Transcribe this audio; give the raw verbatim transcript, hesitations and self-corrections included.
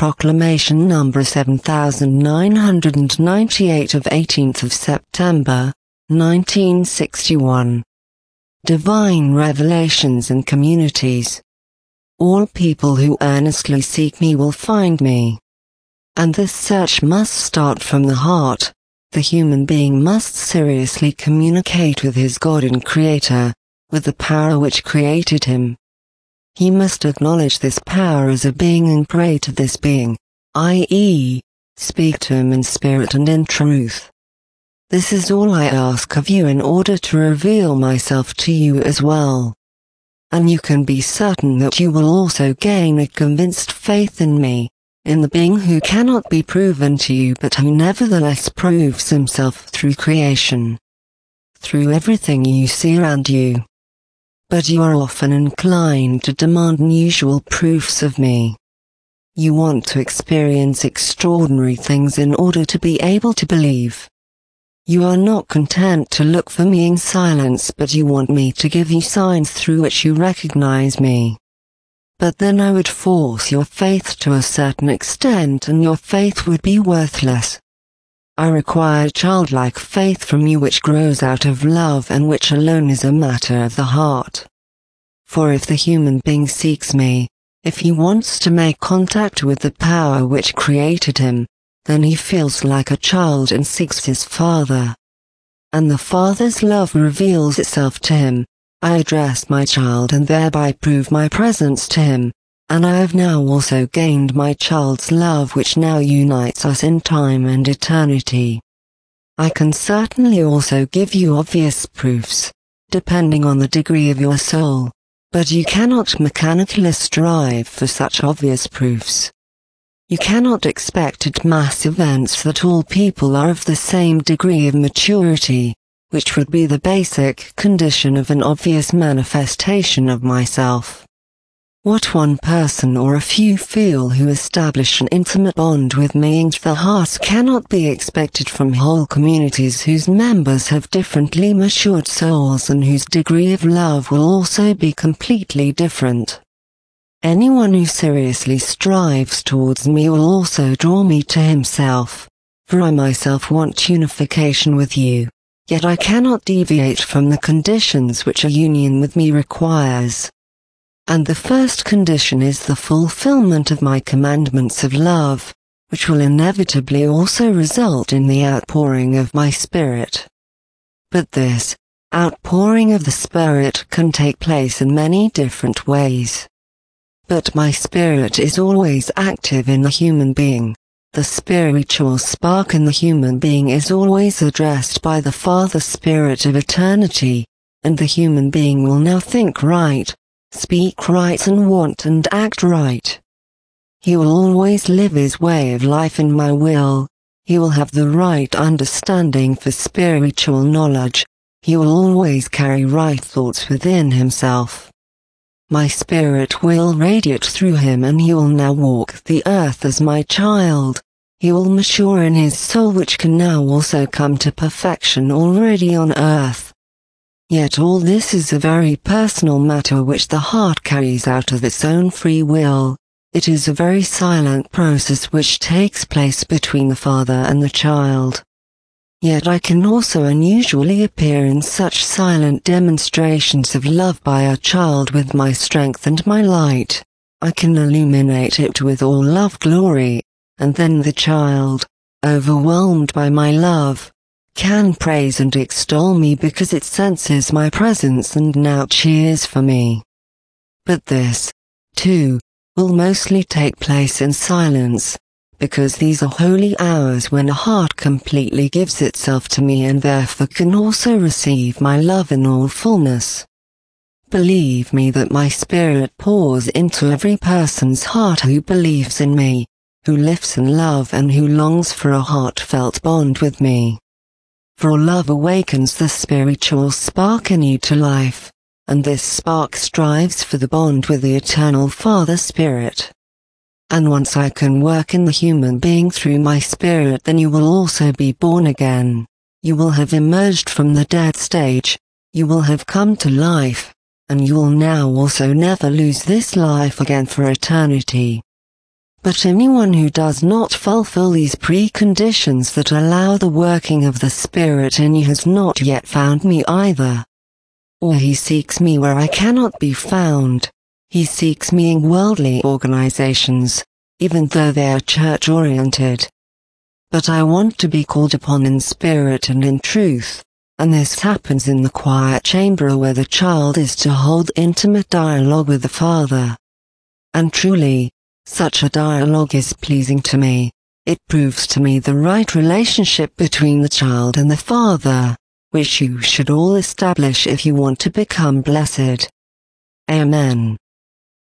Proclamation number seven thousand nine hundred ninety-eight of eighteenth of September, nineteen sixty-one. Divine Revelations and Communities. All people who earnestly seek me will find me. And this search must start from the heart. The human being must seriously communicate with his God and Creator, with the power which created him. He must acknowledge this power as a being and pray to this being, that is, speak to him in spirit and in truth. This is all I ask of you in order to reveal myself to you as well. And you can be certain that you will also gain a convinced faith in me, in the being who cannot be proven to you but who nevertheless proves himself through creation, through everything you see around you. But you are often inclined to demand unusual proofs of me. You want to experience extraordinary things in order to be able to believe. You are not content to look for me in silence, but you want me to give you signs through which you recognize me. But then I would force your faith to a certain extent and your faith would be worthless. I require childlike faith from you which grows out of love and which alone is a matter of the heart. For if the human being seeks me, if he wants to make contact with the power which created him, then he feels like a child and seeks his father. And the father's love reveals itself to him. I address my child and thereby prove my presence to him, and I have now also gained my child's love which now unites us in time and eternity. I can certainly also give you obvious proofs, depending on the degree of your soul, but you cannot mechanically strive for such obvious proofs. You cannot expect at mass events that all people are of the same degree of maturity, which would be the basic condition of an obvious manifestation of myself. What one person or a few feel who establish an intimate bond with me in the heart cannot be expected from whole communities whose members have differently matured souls and whose degree of love will also be completely different. Anyone who seriously strives towards me will also draw me to himself, for I myself want unification with you, yet I cannot deviate from the conditions which a union with me requires. And the first condition is the fulfillment of my commandments of love, which will inevitably also result in the outpouring of my Spirit. But this outpouring of the Spirit can take place in many different ways. But my Spirit is always active in the human being. The spiritual spark in the human being is always addressed by the Father Spirit of eternity, and the human being will now think right, speak right and want and act right. He will always live his way of life in my will. He will have the right understanding for spiritual knowledge. He will always carry right thoughts within himself. My Spirit will radiate through him and he will now walk the earth as my child. He will mature in his soul which can now also come to perfection already on earth. Yet all this is a very personal matter which the heart carries out of its own free will. It is a very silent process which takes place between the father and the child. Yet I can also unusually appear in such silent demonstrations of love by a child with my strength and my light. I can illuminate it with all love glory, and then the child, overwhelmed by my love, can praise and extol me because it senses my presence and now cheers for me. But this, too, will mostly take place in silence, because these are holy hours when a heart completely gives itself to me and therefore can also receive my love in all fullness. Believe me that my Spirit pours into every person's heart who believes in me, who lives in love and who longs for a heartfelt bond with me. For love awakens the spiritual spark in you to life, and this spark strives for the bond with the eternal Father Spirit. And once I can work in the human being through my Spirit, then you will also be born again. You will have emerged from the dead stage, you will have come to life, and you will now also never lose this life again for eternity. But anyone who does not fulfill these preconditions that allow the working of the Spirit in you has not yet found me either. Or he seeks me where I cannot be found. He seeks me in worldly organizations, even though they are church-oriented. But I want to be called upon in spirit and in truth, and this happens in the quiet chamber where the child is to hold intimate dialogue with the Father. And truly, such a dialogue is pleasing to me. It proves to me the right relationship between the child and the Father, which you should all establish if you want to become blessed. Amen.